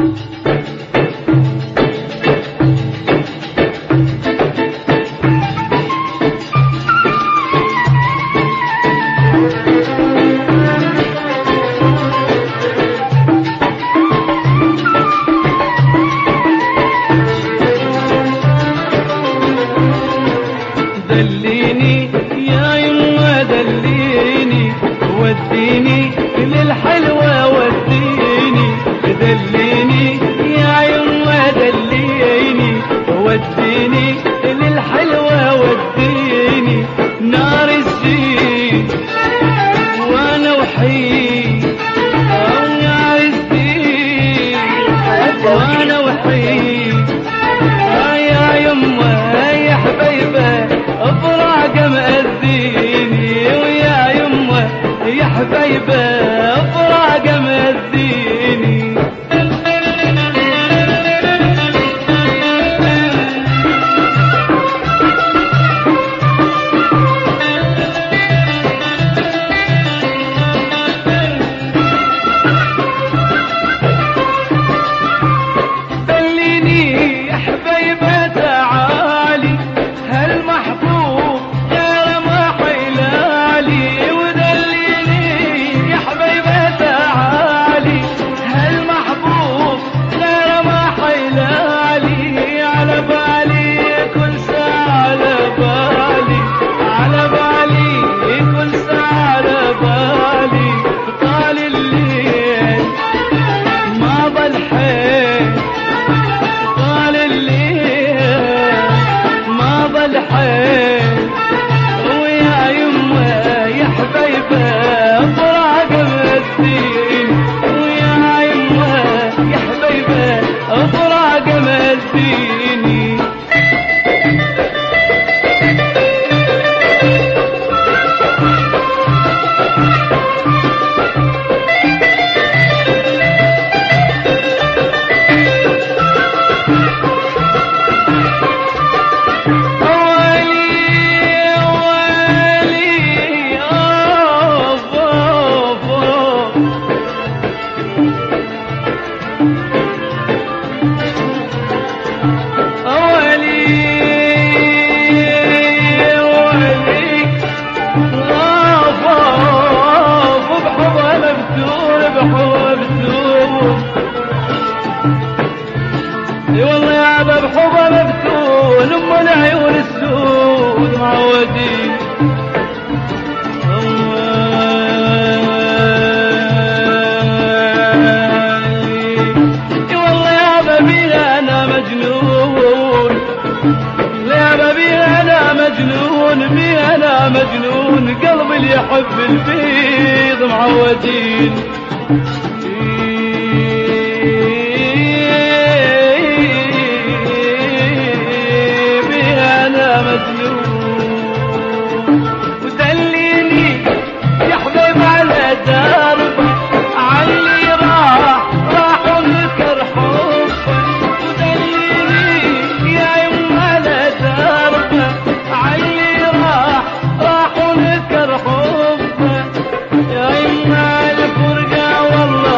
دليني يا يما دليني، وديني للحلوة وديني، دليني يا يما دليني، وديني للحلوة وديني، نار الزين وانا وحيد، نار الزين وانا وحيد، يا يما يا حبيبه افراق مأذيني، ويا يمه يا حبيبه افراق مأذيني. دليني يا حبيبه تعالي، هالمحبوب غير ما حيلالي، ودليني يا حبيبه تعالي، هالمحبوب غير ما حيلالي، على بالي كل ساعة على بالي، على بالي كل ساعة على بالي، طال الليل ما ضل حيل، طال الليل ما ضل حيل، ويا يمه يا حبيبه افراق مأذيني، ويا يمه يا حبيبه افراق مأذيني. اي والله يا بحبه مفتون، ام العيون السود معودين، اي والله يا بابيل انا مجنون، يا بابيل انا مجنون، بي انا مجنون، قلبي اللي يحب البيض معودين. ودليني يا حبيب على درب، علي راح ونذكر حبه، ودليني يا يما على درب، علي راح ونذكر حبه، يا يما الفرقه والله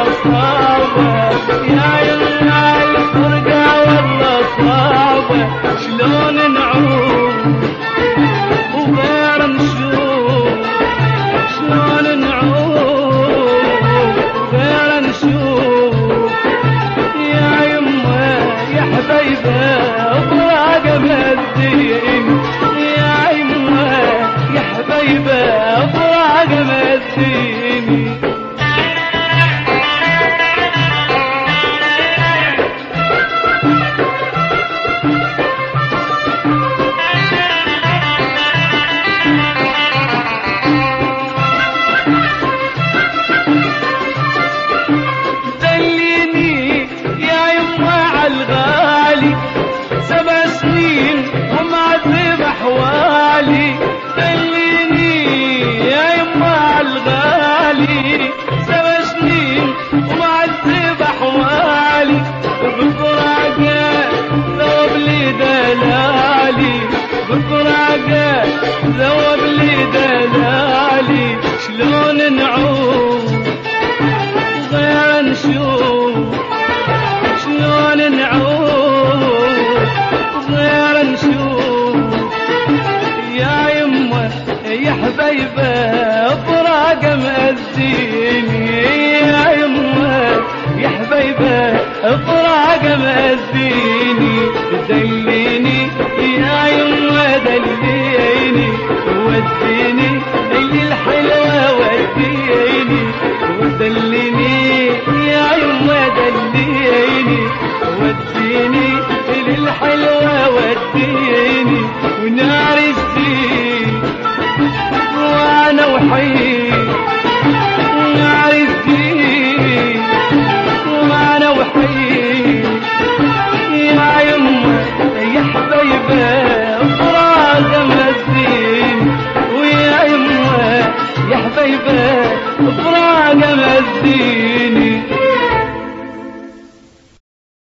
فراق مأذيني دليني يا يما دليني